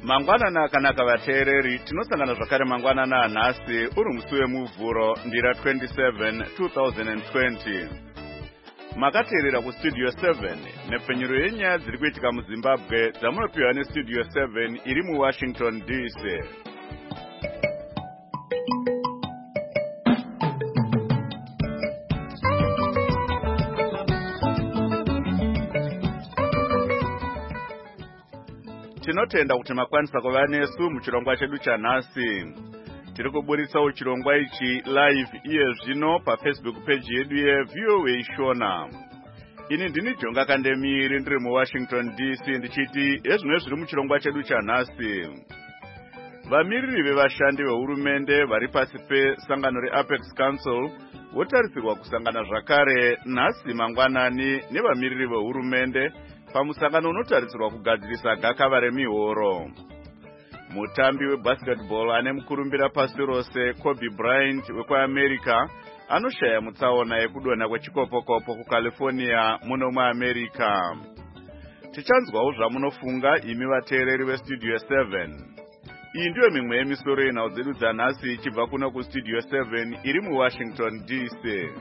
Mangwanana akanaka vateereri, tinosangana zvakare mangwanana anhasi uri musi wemuvhuro ndira 27 2020. Makateerera kustudio 7 nepfenyuro yenyaya dziri kuitika muZimbabwe dzamunopiwa nestudio 7 iri muWashington DC. Tinotenda kuti makwanisa kuva nesu muchirongwa chedu chanhasi. Tiri kuburitsawo chirongwa ichi live iye zvino paFacebook page yedu yeVOA Shona. Ini ndini Jonga Kandemiri ndiri muWashington DC ndichiti ezvino zviri muchirongwa chedu chanhasi. Vamiriri vevashandi vehurumende vari pasi pesangano reApex Council votarisirwa kusangana zvakare nhasi mangwanani nevamiriri vehurumende pamusangano unotarisirwa kugadzirisa gakava remihoro. Mutambi webasketball ane mukurumbira pasi rose Kobe Bryant wekuAmerica anoshaya mutsaona yekudonha kwechikopokopo kuCalifornia muno muAmerica. Tichanzwawo zvamunofunga imi vateereri vestudio 7. Iyi ndiyo mimwe yemisoro yenhau dzedu dzanhasi ichibva kuno kustudio 7 iri muWashington DC.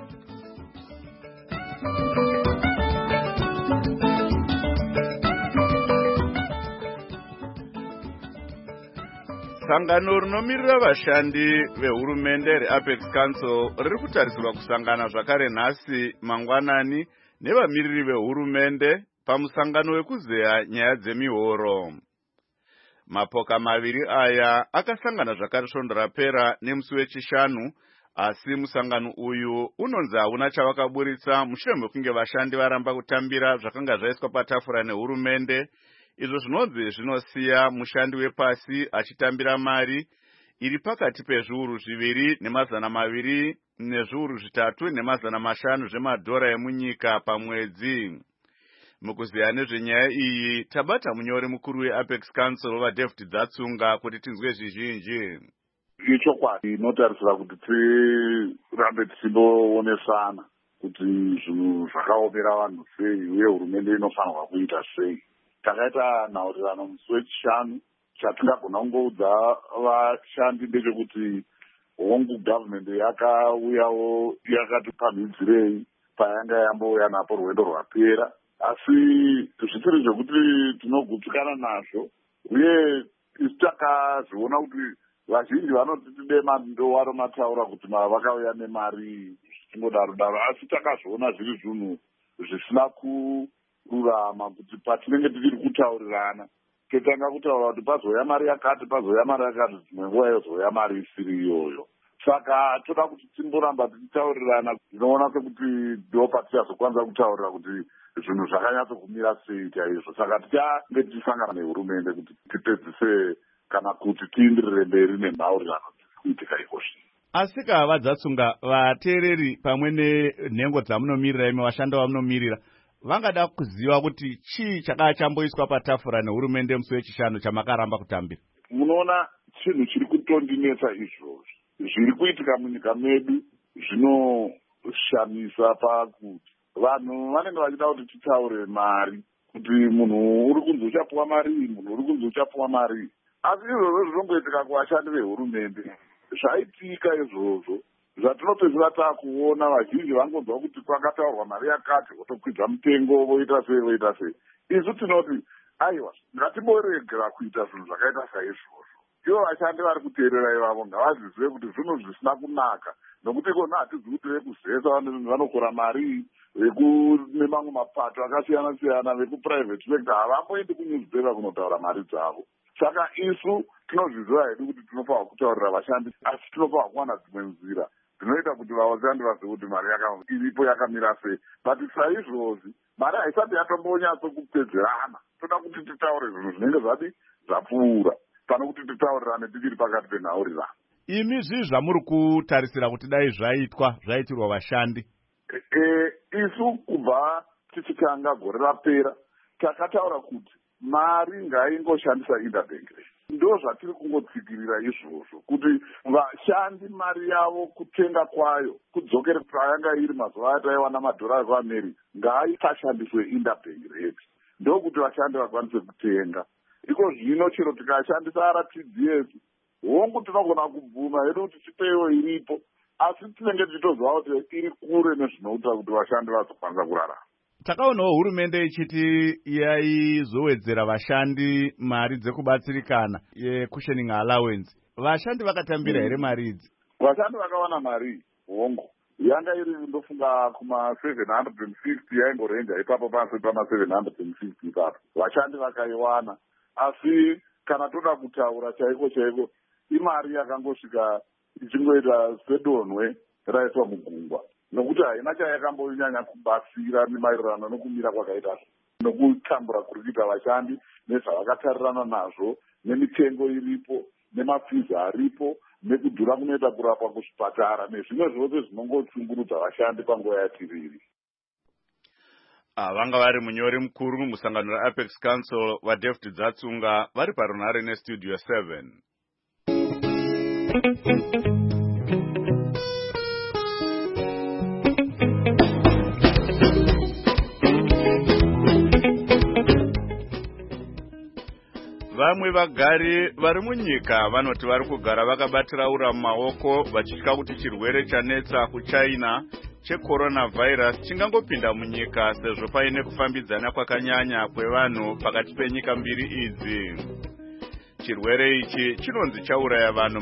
Sangano rinomirira vashandi vehurumende reApex Council riri kutarisirwa kusangana zvakare nhasi mangwanani nevamiriri vehurumende pamusangano wekuzeya nyaya dzemihoro. Mapoka maviri aya akasangana zvakare svondo rapera nemusi wechishanu, asi musangano uyu unonzi hauna chavakaburitsa mushure mekunge vashandi varamba kutambira zvakanga zvaiswa patafura nehurumende, izvo zvinonzi zvinosiya mushandi wepasi achitambira mari iri pakati pezviuru 2,200 nezviuru 3,500 zvemadhora emunyika pamwedzi. Mukuziya nezvenyaya iyi tabata munyori mukuru weApex Council vaDavid Dzatsunga kuti tinzwe zvizhinji. Ichokwadi inotarisira kuti tirambe tichindoonesana kuti zvinhu zvakaomera vanhu sei uye hurumende inofanirwa kuita sei. Takaita nhaurirano musi wechishanu. Chatingagona kungoudza vashandi ndechekuti hongu gavhmendi yakauyawo yakati pamhidzirei payanga yambouya napo rwendo rwapera, asi zvisiri zvekuti tinogutsikana nazvo, uye isu takazviona kuti vazhinji vanoti tidema ndowaro mataura kuti vakauya nemari zvichingodaro daro, asi takazviona zviri zvinhu zvisina kururama kuti patinenge tichiri kutaurirana totanga kutaura kuti pazoya mari yakati, pazoya mari yakati, dzimwe nguva yozoya mari isiri iyoyo. Saka toda kuti timboramba tichitaurirana, ndinoona sekuti ndo patichazokwanisa kutaurira kuti zvinhu zvakanyatsokumira sei chaizvo. Saka tichange tichisangana nehurumende kuti tipedzise kana kuti tiindirire mberi nenhaurirano dziri kuitika ikosvi. Asika vaDzatsunga, vateereri pamwe nenhengo dzamunomirira imi vashandi vamunomirira vangada kuziva kuti chii chakanga chamboiswa patafura nehurumende musi wechishanu chamakaramba kutambira. Munoona chinhu chiri kutondinetsa izvozvo zviri kuitika munyika medu zvinoshamisa pakuti vanhu vanenge vachida kuti titaure mari, kuti munhu uri kunzi uchapuwa mari, munhu uri kunzi uchapuwa mari, asi izvozvo zvinongoitika kuvashandi vehurumende. Zvaitika izvozvo zvatinopedzisira taakuona vazhinji vangonzwa kuti kwakataurwa mari yakati votokwidza mutengo voita sei voita sei. Isu tinoti aiwa, ngatimboregera kuita zvinhu zvakaita saizvozvo. Ivo vashandi vari kuteerera ivavo ngavazvizive kuti zvinhu zvisina kunaka, nokuti ikona hatizi kuti vekuzesa vanokora mari, vekumamwe mapato akasiyana siyana, vekupuraivheti sector havamboendi kunyuzipepa kunotaura mari dzavo. Saka isu tinozviziva hedu kuti tinofanirwa kutaurira vashandi, asi tinofanirwa kuwana dzimwe nzira dzinoita kuti vashandi vazive kuti mari iripo yakamira sei. But saizvozvi mari haisati yatombonyatsokupedzerana. Toda kuti titaure zvinhu zvinenge zvadi zvapfuura pano kuti titaurirane tichiri pakati penhaurirano. Imi zvii zvamuri kutarisira kuti dai zvaitwa zvaitirwa vashandi? Isu kubva tichitanga gore rapera takataura kuti mari ngaingoshandisa interbank. Ndo zvatiri kungotsikirira izvozvo kuti vashandi mari yavo kutenga kwayo kudzokere payanga iri mazuva ataiwana madhora ekuAmerica ngaisashandiswe interbank rate, ndokuti vashandi vakwanise kutenga. iko zvino chero tikashandisa RTGS hongu tinogona kubvuma hedu kuti tipewo iripo, asi tinenge tichitoziva kuti iri kure nezvinoita kuti vashandi vazokwanisa kurarama. Takaonawo hurumende ichiti yaizowedzera vashandi mari dzekubatsirikana ye-cushioning allowance. Vashandi vakatambira here mari idzi? Vashandi vakawana mari hongu, yanga iri ndofunga kuma 750, yaingorenja ipapo pasi pama 750 ipapo. Vashandi vakaiwana, asi kana toda kutaura chaiko chaiko, imari yakangosvika ichingoita sedonhwe raiswa mugungwa, nokuti haina chayakambonyanya kubatsira nemaererano nokumira kwakaita nokutambura kuri kuita vashandi nezvavakatarirana nazvo, nemitengo iripo, nemafizi aripo, nekudhura kunoita kurapwa kuzvipatara nezvimwe zvose zvinongotsungurudza vashandi panguva yatiriri. Vanga vari munyori mukuru mumusangano reApex Council vaDavid Dzatsunga vari parunhare neStudio 7. Vamwe vagari vari munyika vanoti vari kugara vakabatiraura mumaoko vachitya kuti chirwere chanetsa kuChina checoronavirus chingangopinda munyika sezvo paine kufambidzana kwakanyanya kwevanhu pakati penyika mbiri idzi. Chirwere ichi chinonzi chauraya vanhu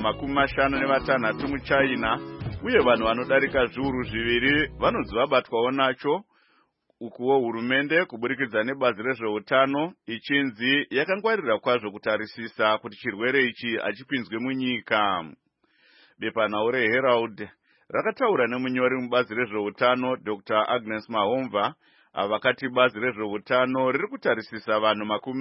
56 muChina uye vanhu vanodarika zviuru 2 vanonzi vabatwawo nacho, ukuwo hurumende kuburikidza nebazi rezveutano ichinzi yakangwarira kwazvo kutarisisa kuti chirwere ichi hachipinzwe munyika. Bepanhau reHerald rakataura nemunyori mubazi rezveutano Dr. Agnes Mahomva vakati bazi rezveutano riri kutarisisa vanhu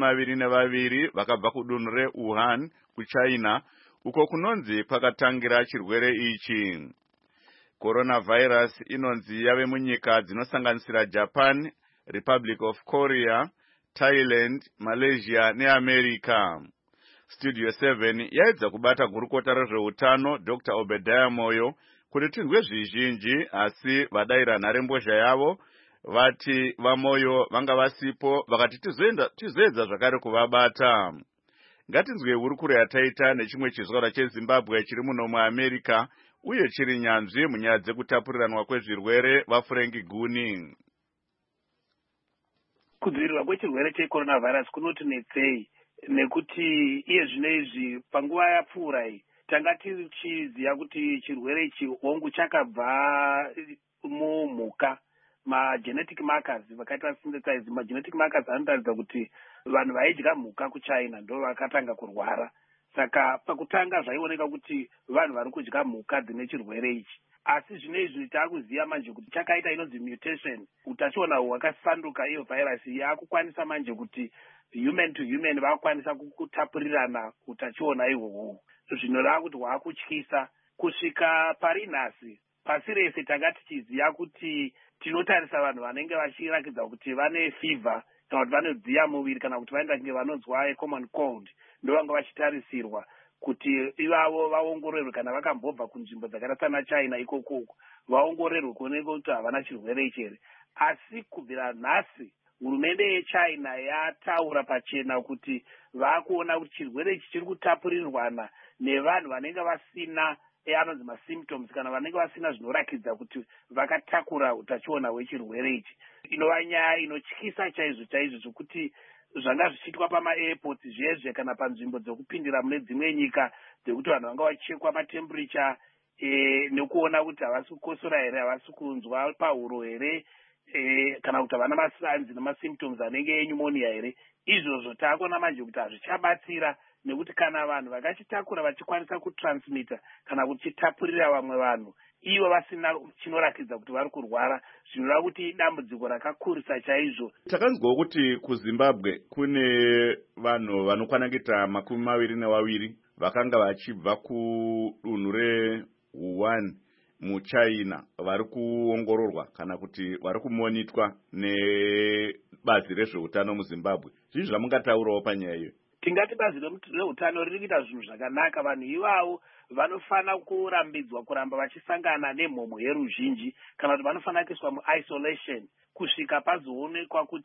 22 vakabva kudunhu reWuhan kuChina uko kunonzi kwakatangira chirwere ichi. Coronavirus inonzi yave munyika dzinosanganisira Japan, Republic of Korea, Thailand, Malaysia neAmerica. Studio 7 yaedza kubata gurukota rezveutano Dr. Obadiah Moyo kuti tinzwe zvizhinji, asi vadaira nharembozha yavo vati vaMoyo vanga vasipo vakati tizoedza zvakare kuvabata. Ngatinzwe hurukuro yataita nechimwe chizvarwa cheZimbabwe chiri muno muAmerica uye chiri nyanzvi munyaya dzekutapuriranwa kwezvirwere vaFrank Guni. Kudzivirirwa kwechirwere checoronavirus kunotinetsei nekuti iye zvino izvi panguva yapfuura iyi tanga tichiziva kuti chirwere ichi hongu chakabva mumhuka. Magenetic markers vakaita synthesize, magenetic markers anotaridza kuti vanhu vaidya mhuka kuChina ndo vakatanga kurwara. Saka pakutanga zvaioneka kuti vanhu vari kudya mhuka dzine chirwere ichi, asi zvino izvi taakuziva manje kuti chakaita inonzi mutation, utachiona hwakasanduka iyo virus yakukwanisa manje kuti human to human vakukwanisa kutapurirana utachiona ihwohwo, zvinoreva kuti hwakutyisa. Kusvika pari nhasi pasi rese tanga tichiziva kuti tinotarisa vanhu vanenge vachirakidza kuti vane fever kana kuti vanodziya muviri kana kuti vaenda kunge vanonzwa common cold, ndovanga vachitarisirwa kuti ivavo vaongorerwe kana vakambobva kunzvimbo dzakaita sana China ikoko vaongorerwe kuoneka kuti havana chirwere ichi here. Asi kubvira nhasi hurumende yeChina yataura pachena kuti vakuona kuti chirwere ichi chiri kutapurirwana nevanhu vanenge vasina anonzi masymptoms kana vanenge vasina zvinorakidza kuti vakatakura utachiona hwechirwere ichi. Inova nyaya inotyisa chaizvo chaizvo zvokuti zvanga zvichiitwa pamaairports zvezve kana panzvimbo dzokupindira mune dzimwe nyika dzekuti vanhu vanga vachekwa matemperature nekuona kuti havasi kukosora here, havasi kunzwa pahuro here, kana kuti havana masigns nemasymptoms anenge enyumonia here. Izvozvo taakuona manje kuti hazvichabatsira, nekuti kana vanhu vakachitakura vachikwanisa kutransmita kana kuchitapurira vamwe vanhu ivo vasina chinorakidza kuti vari kurwara, zvinoreva kuti dambudziko rakakurisa chaizvo. Takanzwawo kuti kuZimbabwe kune vanhu vanokwana kuita 22 vakanga vachibva kudunhu reWuhan muChina vari kuongororwa kana kuti vari kumonitwa nebazi rezveutano muZimbabwe. Zvizvi zvamungataurawo panyaya iyo? Tingati bazi reutano riri kuita zvinhu zvakanaka. Vanhu ivavo vanofana kurambidzwa kuramba vachisangana nemhomho yeruzhinji kana kuti vanofana kuiswa muisolation kusvika pazoonekwa kuti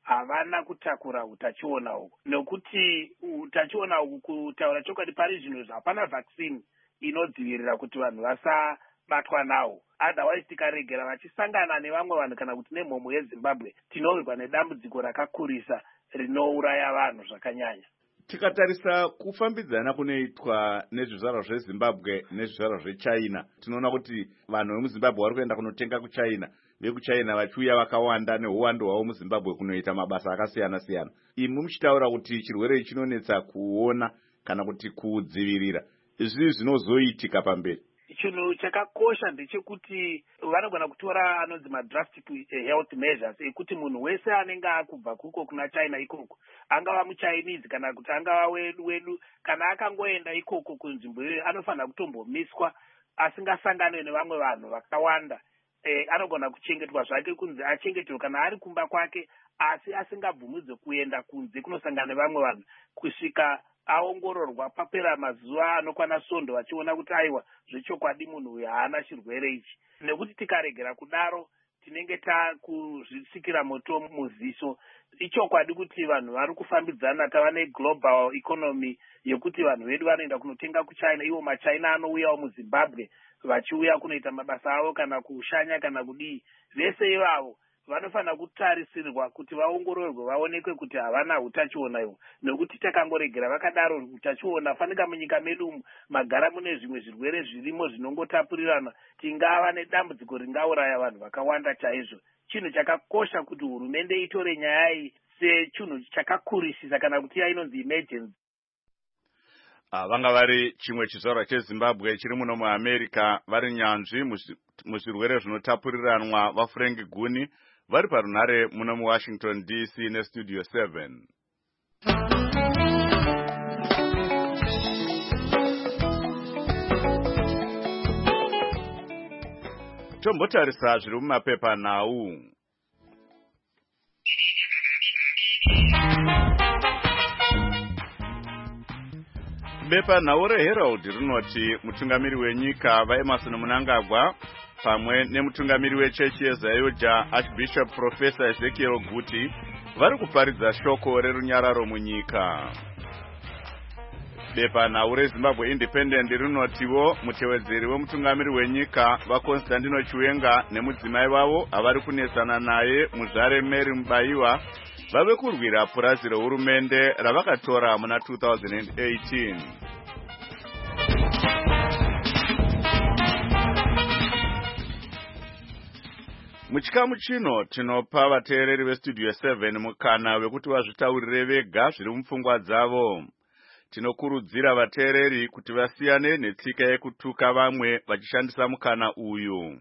havana kutakura utachiona uku, nekuti utachiona uku kutaura chokwadi pari zvino hapana vaccine inodzivirira kuti vanhu vasabatwa nawo. Otherwise tikaregera vachisangana nevamwe vanhu kana kuti nemhomo yeZimbabwe tinowirwa nedambudziko rakakurisa rinouraya vanhu zvakanyanya. Tikatarisa kufambidzana kunoitwa nezvizvarwa zveZimbabwe nezvizvarwa zveChina, tinoona kuti vanhu vemuZimbabwe vari kuenda kunotenga kuChina, vekuChina vachiuya vakawanda neuwandu hwavo muZimbabwe kunoita mabasa akasiyana siyana. Imi muchitaura kuti chirwere ichi chinonetsa kuona kana kuti kudzivirira, izvi zvinozoitika pamberi. Chinhu chakakosha ndechekuti vanogona kutora anonzi madrastic health measures ekuti munhu wese anenge akubva kuko kuna China ikoko, angava muChinese kana kuti angava wedu, kana akangoenda ikoko kunzvimbo iyoyo anofanira kutombomiswa asingasangane nevamwe vanhu vakawanda. Anogona kuchengetwa zvake kunzi achengetwe kana ari kumba kwake, asi asingabvumidze kuenda kunze kunosangana nevamwe vanhu kusvika aongororwa papera mazuva anokwana svondo vachiona kuti aiwa zvechokwadi munhu uyu haana chirwere ichi. Nekuti tikaregera kudaro tinenge takuzvisikira moto muziso. Ichokwadi kuti vanhu vari kufambidzana, tava neglobal economy yekuti vanhu vedu vanoenda kunotenga kuChina, ivo maChina anouyawo muZimbabwe vachiuya kunoita mabasa avo kana kushanya kana kudii. Vese ivavo vanofanira kutarisirwa kuti vaongororwe vaonekwe kuti havana utachiona iwo, nekuti takangoregera vakadaro utachiona fanika munyika medu magara mune zvimwe zvirwere zvirimo zvinongotapurirana, tingava nedambudziko ringauraya vanhu vakawanda chaizvo. Chinhu chakakosha kuti hurumende itore nyaya iyi sechinhu chakakurisisa kana kuti inonzi emergency. Vanga vari chimwe chizvarwa cheZimbabwe chiri muno muAmerica, vari nyanzvi muzvirwere zvinotapuriranwa, vaFrank Guni vari parunhare muno muWashington DC nestudio 7. Tombotarisa zviri mumapepa nhau. Bepa nhau reHerald rinoti mutungamiri wenyika vaEmerson Mnangagwa pamwe nemutungamiri wechechi yeZayuda Archbishop Professor Ezekiel Guti vari kuparidza shoko rerunyararo munyika. Bepa nhau reZimbabwe Independent rinotiwo mutevedzeri wemutungamiri wenyika vaConstantino Chiwenga nemudzimai wavo avari kunesana naye muzvare Mary Mubaiwa vave kurwira purazi rehurumende ravakatora muna 2018. Muchikamu chino tinopa vateereri vestudio 7 mukana wekuti vazvitaurire vega zviri mupfungwa dzavo. Tinokurudzira vateereri kuti vasiyane netsika yekutuka vamwe vachishandisa mukana uyu.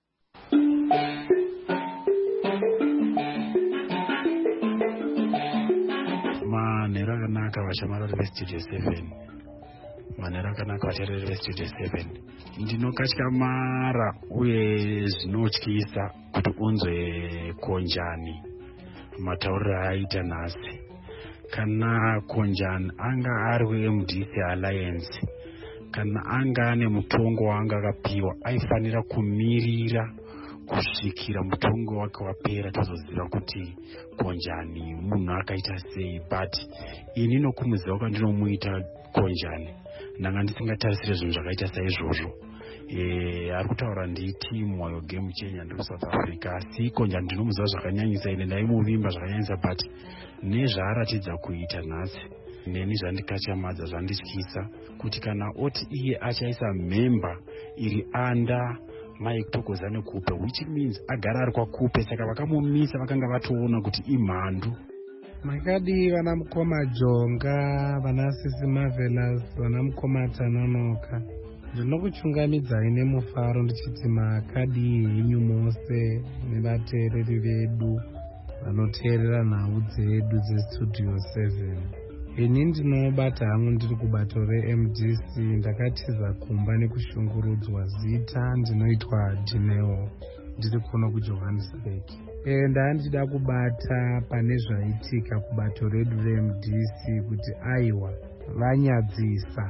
Manhero akanaka vashamarari vestudio 7, manhero akanaka vateereri vestudio 7. Ndinokatyamarara uye zvinotyisa kuti unzwe Konjani matauriro aita nhasi. Kana Konjani anga ari weMDC Alliance, kana anga ane mutongo waanga akapiwa, aifanira kumirira kusvikira mutongo wake wapera tozoziva kuti Konjani munhu akaita sei. But ini nokumuziva kwandinomuita Konjani ndanga ndisingatarisire zvinhu zvakaita saizvozvo. Ari kutaura nditi Mwoyo Game Changer ndiri kuSouth Africa, asi Konjani ndinomuziva zvakanyanyisa, ine ndaimuvimba zvakanyanyisa, but nezvaaratidza kuita nhasi neni zvandikachamadza, zvandityisa kuti kana oti iye achaisa memba iri anda Mike Thokozani Kupe, which means agara ari kwaKupe, saka vakamumisa vakanga vatoona kuti imhandu. Makadi vana mukoma Jonga, vana Sisi Marvelous, vana mukoma Tanonoka, ndinokuchungamidzai nemufaro ndichiti makadi henyu mose nevateereri vedu vanoteerera nhau dzedu dzestudio 7. Ini ndinobata hangu ndiri kubato reMDC, ndakatiza kumba nekushungurudzwa. Zita ndinoitwa Dineo, ndiri kuno kuJohannesburg. Ndandida kubata pane zvaitika kubato redu reMDC kuti aiwa vanyadzisa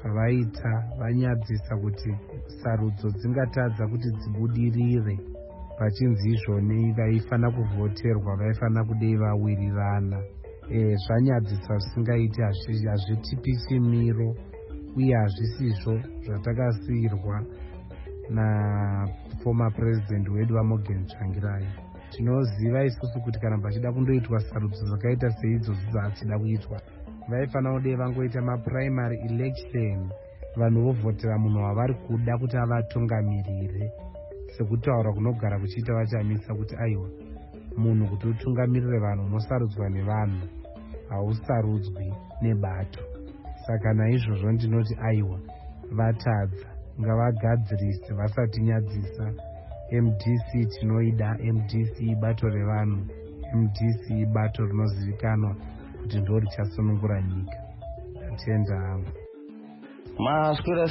zvavaita, vanyadzisa kuti sarudzo dzingatadza kuti dzibudirire. vachinzi izvoni vaifana kuvhoterwa vaifana kudei vawirirana. Zvanyadzisa zvisingaiti, hazvitipisi miro uye hazvisizvo zvatakasiyirwa naformer president wedu vaMorgan Tsvangirai. Tinoziva isusu kuti kana pachida kundoitwa sarudzo dzakaita seidzodzo dzachida kuitwa, vaifana kudei vangoita maprimary election, vanhu vovhotera munhu wavari kuda kuti avatungamirire, sekutaura kunogara kuchiita vachamisa kuti aiwa, munhu kuti utungamirire vanhu unosarudzwa nevanhu, hausarudzwi nebato. Saka naizvozvo ndinoti aiwa, vatadza, ngavagadzirise vasati nyadzisa. MDC tinoida, MDC ibato revanhu, MDC ibato rinozivikanwa kuti ndo richasunungura nyika. Ndatenda hangu. Maswera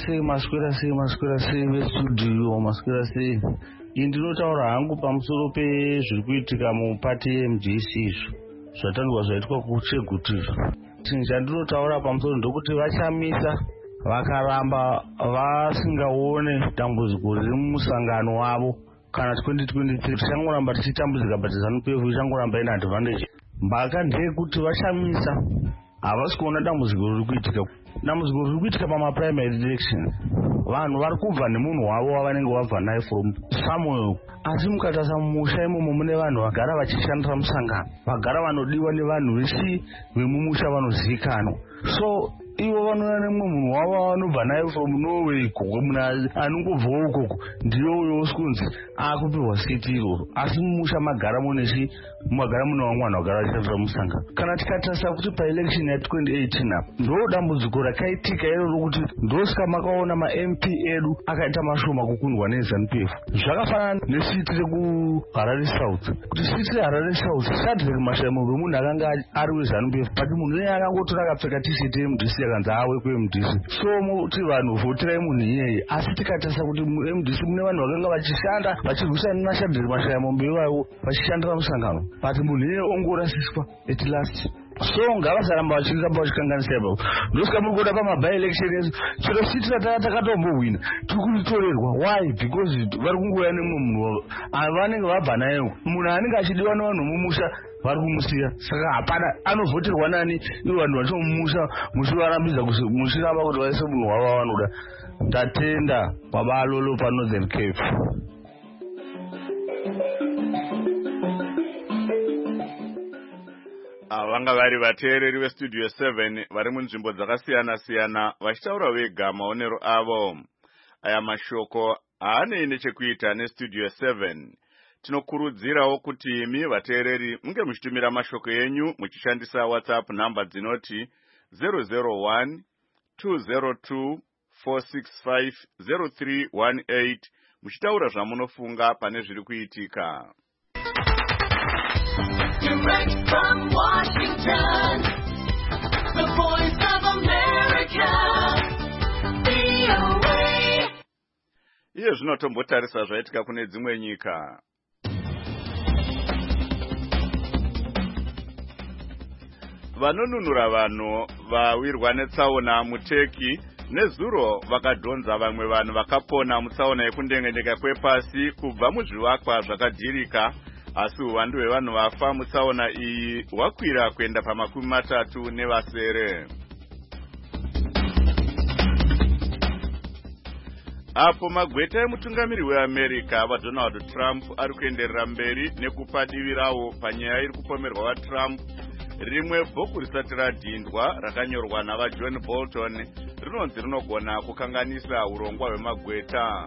sei vestudio, maswera sei. Ndinotaura hangu pamusoro pezviri kuitika mupati yeMDC izvo zvatangwa zvaitwa kuChegutu izvo. Chandinotaura pamusoro ndokuti vachamisa vakaramba vasingaone dambudziko riri mumusangano wavo kana 2023 tichangoramba tichitambudzika but ZANU-PF ichangoramba ine advantage. Mbaka ndeyekuti vachamisa havasi kuona dambudziko riri kuitika. Dambudziko riri kuitika pamaprimary election, vanhu vari kubva nemunhu wavo wavanenge vabva naye from somewhere. Asi mukatarisa mumusha imomo mune vanhu vagara vachishandira musangano, vagara vanodiwa nevanhu vesi vemumusha vanozivikanwa. So ivo vanouya nemumwe munhu wavo vanobva naye from Norway ikoko, munhu anongobvawo ikoko ndiyo uyo usikunzi akupiwa siti iroro. Asi mumusha magara munesi, magara mune vamwe vanhu vagara vachishandira musangano. Kana tikatarisa kuti paelection ya2018 apa ndo dambudziko rakaitika iroro kuti ndosika makaona maMP edu akaita mashoma kukundwa neZANU-PF. Zvakafanana nesiti rekuHarare South, kuti siti reHarare South Shadrack Mashaimombe munhu akanga ari weZANU-PF, but munhu iye akangotora akapfeka tisheti yeMDC akanzi awe kuMDC. So muti vanhu voterai munhu iyeye. Asi tikatarisa kuti muMDC mune vanhu vakanga vachishanda vachirwisana naShadrack Mashaimombe iwayo vachishandira musangano, but munhu iyeye ongorasiswa at last. So ngavasaramba vachikanganisa ipapo. Ndosika muri kuda pamaby-election esu chero siti ratakatombohwina tiri kuritorerwa. Why? Because vari kungouya nemumwe munhu vanenge vabva nayewo. Munhu anenge achidiwa nevanhu mumusha vari kumusiya, saka hapana anovhoterwa nani ivo vanhu vachomumusha muchivarambidza muchiramba kuti vaise munhu wavo vanoda. Ndatenda Babalolo paNorthern Cape. Vanga vari vateereri veStudio 7 vari munzvimbo dzakasiyana-siyana vachitaura vega maonero avo. Aya mashoko haanei nechekuita neStudio 7. Tinokurudzirawo kuti imi vateereri munge muchitumira mashoko enyu muchishandisa WhatsApp namba dzinoti 001 202 465 0318 muchitaura zvamunofunga pane zviri kuitika. Direct from Washington, the Voice of America, VOA. Iye zvinotombotarisa zvaitika kune dzimwe nyika. Vanonunura vanhu vawirwa netsaona muTurkey nezuro vakadhonza vamwe vanhu vakapona mutsaona yekundengendeka kwepasi kubva muzvivakwa zvakadhirika. Asi uwandu hwevanhu vafa mutsaona iyi hwakwira kuenda pa30 nevasere. Apo magweta emutungamiri weAmerica vaDonald Trump ari kuenderera mberi nekupa divi rawo panyaya iri kupomerwa vaTrump, rimwe bhuku risati radhindwa rakanyorwa navaJohn Bolton rinonzi rinogona kukanganisa urongwa hwemagweta.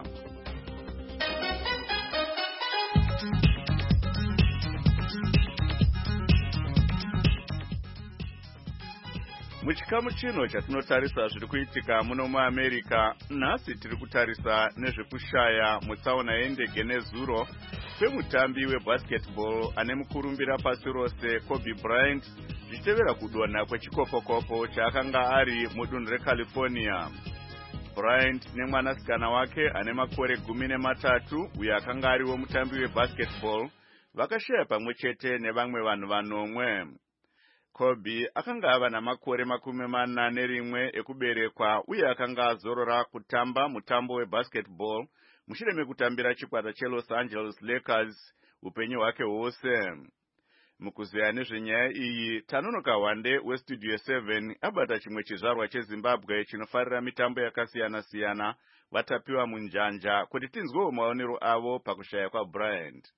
Muchikamu chino chatinotarisa zviri kuitika muno muAmerica, nhasi tiri kutarisa nezvekushaya mutsaona yendege nezuro kwemutambi webasketball ane mukurumbira pasi rose Kobe Bryant zvichitevera kudonha kwechikopokopo chaakanga ari mudunhu reCalifornia. Bryant nemwanasikana wake ane makore 13 uyo akanga ariwo mutambi webasketball vakashaya pamwe chete nevamwe vanhu vanomwe. Kobe akanga ava namakore 41 ekuberekwa uye akanga azorora kutamba mutambo webasketball mushure mekutambira chikwata cheLos Angeles Lakers upenyu hwake hwose. Mukuzeya nezvenyaya iyi, Tanonoka Wande weStudio 7 abata chimwe chizvarwa cheZimbabwe chinofarira mitambo yakasiyana-siyana vatapiwa munjanja kuti tinzwewo maonero avo pakushaya kwaBryant.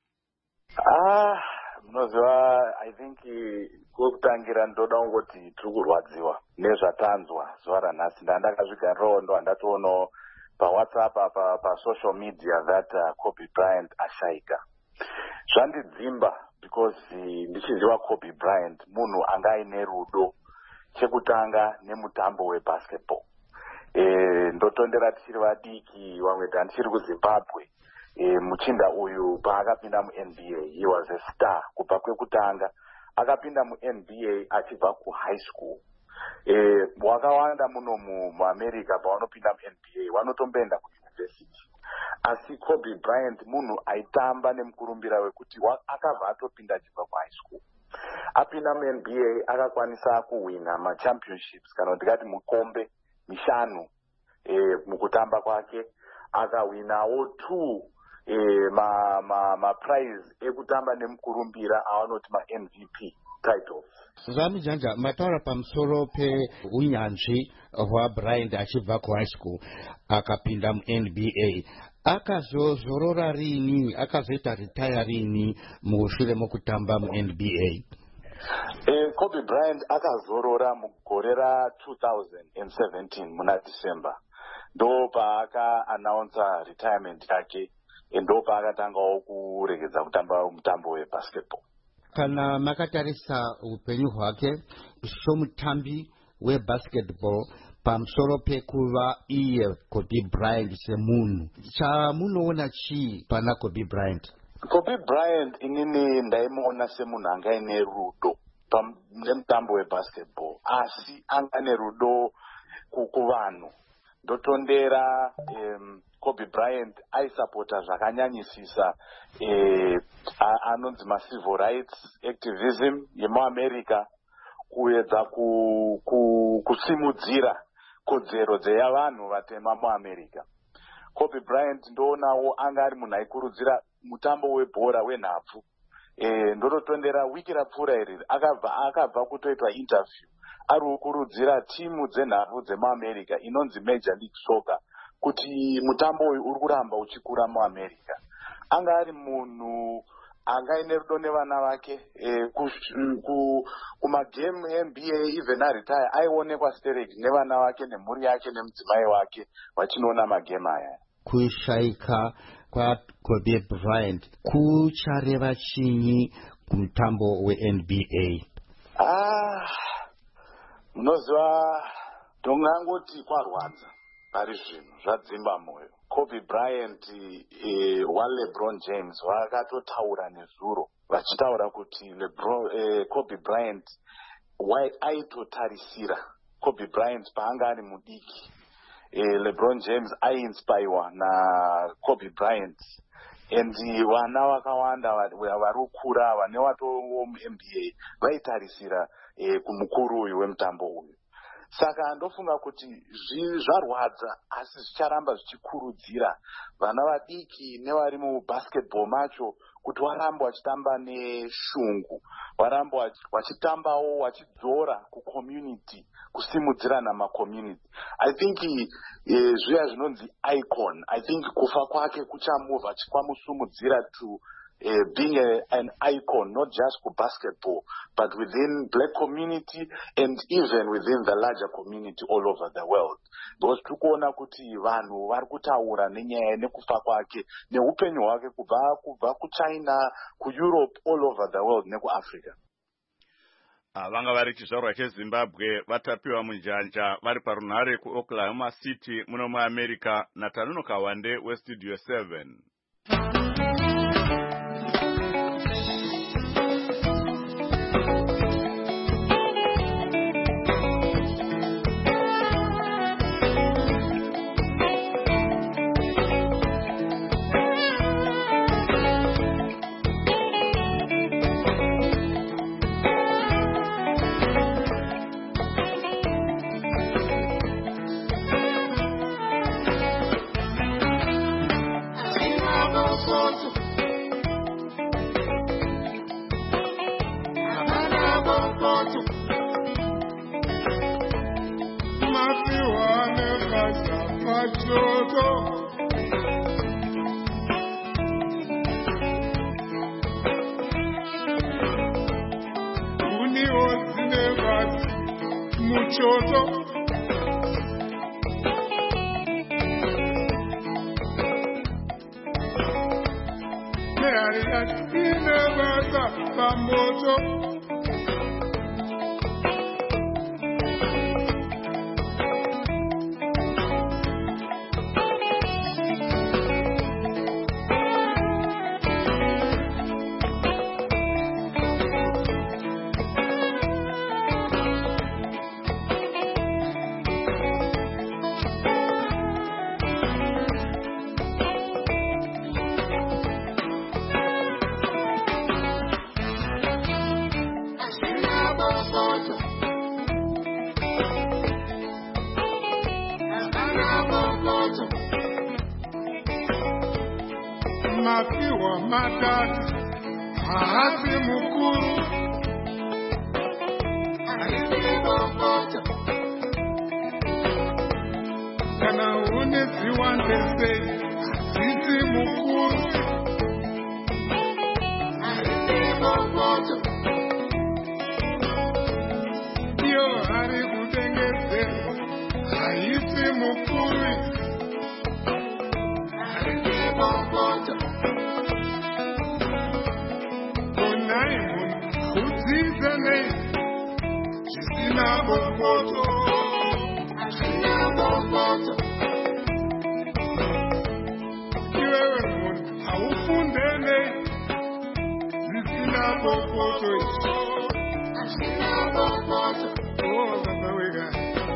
Munoziva, I think kwekutangira ndoda kungoti tiri kurwadziwa nezvatanzwa zuva ranhasi. Ndakazvigarirawo ndo handatoonawo paWhatsApp pasocial media that Kobe Bryant ashayika. Zvandidzimba because ndichiziva Kobe Bryant munhu anga aine rudo chekutanga nemutambo webasketball. Ndotondera tichiri vadiki, vamwe tandichiri kuZimbabwe. Muchinda uyu paakapinda muNBA, he was a star kubva kwekutanga. Akapinda muNBA achibva kuhigh school. Wakawanda muno muAmerica pavanopinda muNBA vanotomboenda kuuniversity. Asi Kobe Bryant munhu aitamba nemukurumbira wekuti akabva atopinda achibva kuhigh school. Apinda muNBA akakwanisa kuwina machampionships kana ndikati mukombe mishanu mukutamba kwake. Akawinawo 2 prize ekutamba nemukurumbira avanoti MVP titles. Zvami Janja, mataura pamusoro peunyanzvi hwaBryant achibva kuhigh school akapinda muNBA. Akazozorora rini, akazoita retire rini mushure mokutamba muNBA? Kobe Bryant akazorora mugore ra2017 muna December. Ndo paaka-announce retirement yake, ndo paakatangawo kuregedza kutamba mutambo webasketball. Kana makatarisa upenyu hwake somutambi webasketball pamusoro pekuva iye Kobe Bryant semunhu, chamunoona chii pana Kobe Bryant? Kobe Bryant inini ndaimuona semunhu anga ine rudo nemutambo webasketball, asi anga nerudo kuvanhu. Ndotondera Kobe Bryant aisapota zvakanyanyisisa anonzi civil rights activism yemuAmerica, kuedza kusimudzira kodzero dzeyavanhu vatema muAmerica. Kobe Bryant ndoonawo anga ari munhu aikurudzira mutambo webhora wenhabvu. Ndototondera wiki rapfuura iri akabva kutoitwa interview ari kukurudzira timu dzenhabvu dzemuAmerica inonzi Major League Soccer kuti mutambo uyu uri kuramba uchikura muAmerica. Anga ari munhu anga aine rudo nevana vake. Kumagame eNBA even aretire aionekwa stage nevana vake nemhuri yake nemudzimai wake vachinoona magame aya. Kushayika kwaKobe Bryant kuchareva chinyi kumutambo weNBA? Munoziva, ndongangoti kwarwadza pari zvino zvadzimba mwoyo. Kobe Bryant waLeBron James vakatotaura nezuro vachitaura kuti Kobe Bryant aitotarisira Kobe Bryant paanga ari mudiki. LeBron James ainspire naKobe Bryant, and vana vakawanda vari kukura vane watowo muNBA vaitarisira kumukuru uyu wemutambo uyu. Saka ndofunga kuti zvarwadza asi zvicharamba zvichikurudzira vana vadiki nevari mubasketball macho kuti varamba vachitamba neshungu, varamba vachitambawo vachidzora kucommunity, kusimudzirana macommunity. I think zviya zvinonzi icon, I think kufa kwake kuchamuvha chikwamusumudzira to being an icon, not just for basketball, but within black community and even within the larger community all over the world. Because tukuona kuti vanhu vari kutaura nenyaya nekufa kwake neupenyu hwake kubva kuChina, kuEurope, all over the world nekuAfrica. Vanga vari chizvarwa cheZimbabwe vatapiwa munjanja vari parunhare kuOklahoma City muno muAmerica naTanonoka Wande weStudio 7. machoto uniwo dzine vasi muchoto nehariyati ine vasa pamoto mapiwa matatu haasi mukuru kana une ziwandese hadzisi mukuru iyo hari kudengedzerwa haisi mukuru konai munhu kudzidzanei zvisina bopoto iwewe munhu haufundenei zvisina bopoto baba wega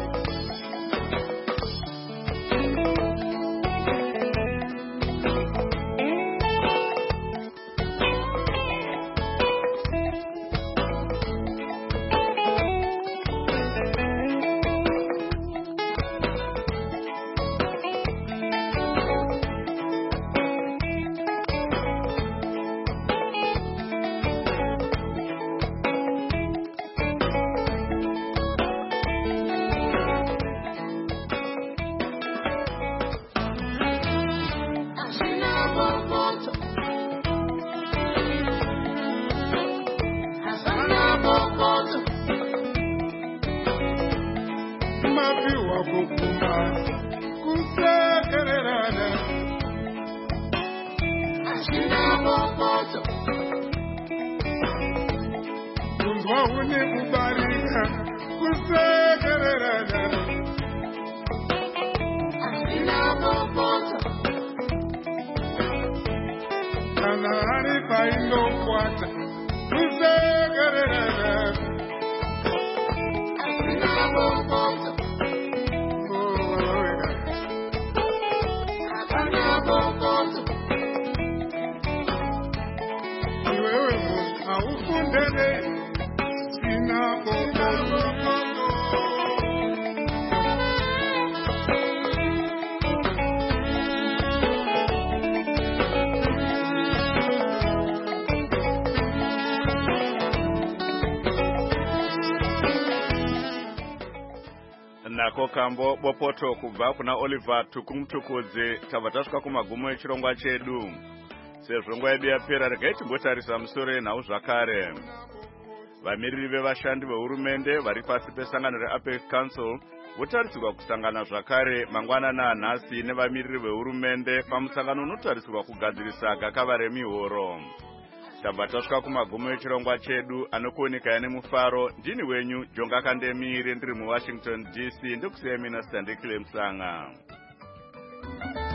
mapiwa kukuma kusekererana kunzwa une kubarika kusekererana kana hari painokwata kusekererana iwewe munhu haufundenei zvisina bopoto nako kambo bopoto kubva kuna Oliver Tukumutukudzi. tabva tasvika kumagumo echirongwa chedu. sezvo nguva yedu yapera, regai timbotarisa musoro enhau zvakare. vamiriri vevashandi vehurumende vari pasi pesangano reAPEC Council votarisirwa kusangana zvakare mangwanana anhasi nevamiriri vehurumende pamusangano unotarisirwa kugadzirisa gakava remihoro. tabva tasvika kumagumo echirongwa chedu. anokuonekaya nemufaro. ndini wenyu Jonga Kandemire, ndiri muWashington DC. ndokusiyai mina Sandikile Msanga.